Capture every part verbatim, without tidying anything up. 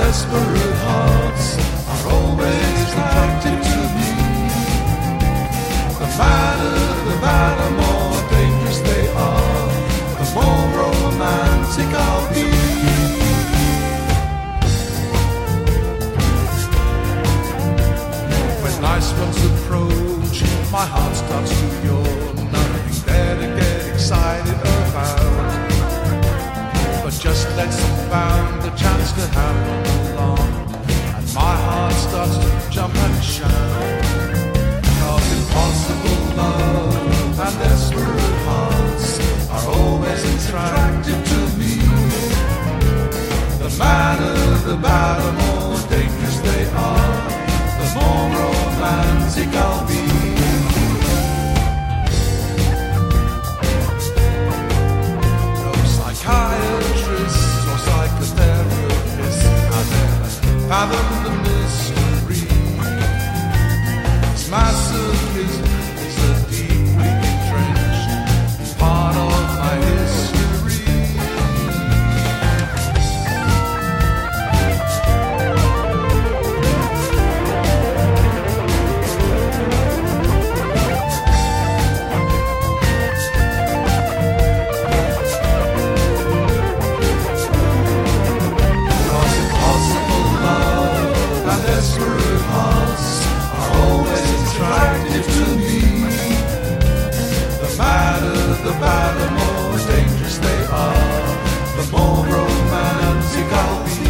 desperate hearts are always attracted to me. The madder, the madder, more dangerous they are, the more romantic I'll be. When nice ones approach, my heart starts to yawn. Nothing there to get excited about, but just lets them found the chance to happen along, and my heart starts to jump and shout. Cause impossible love and desperate hearts are always attracted to me. The madder, the madder, more dangerous they are, the more romantic I'll be. No psychiatrist or psychotherapist can ever fathom the mystery. This masochism is a deeply entrenched part of my history. Desperate hearts are always attractive to me. The madder, the madder, more dangerous they are, the more romantic I'll be.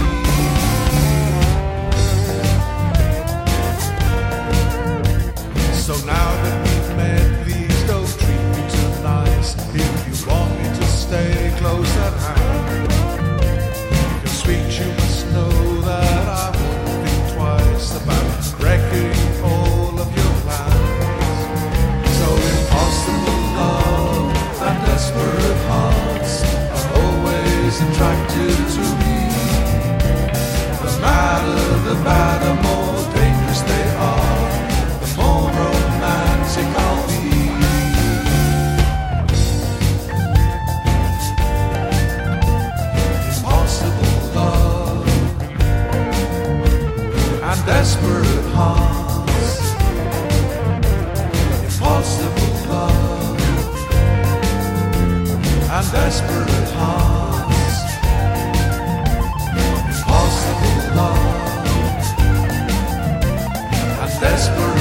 So now that we've met, please don't treat me too nice. If you want me to stay close at hand, because sweet, you must know that I won't about wrecking all of your plans. So impossible love and desperate hearts are always attracted to me. The madder, the madder, more dangerous they are, the more romantic I'll be. Impossible love and desperate hearts, impossible love and desperate hearts, impossible love and desperate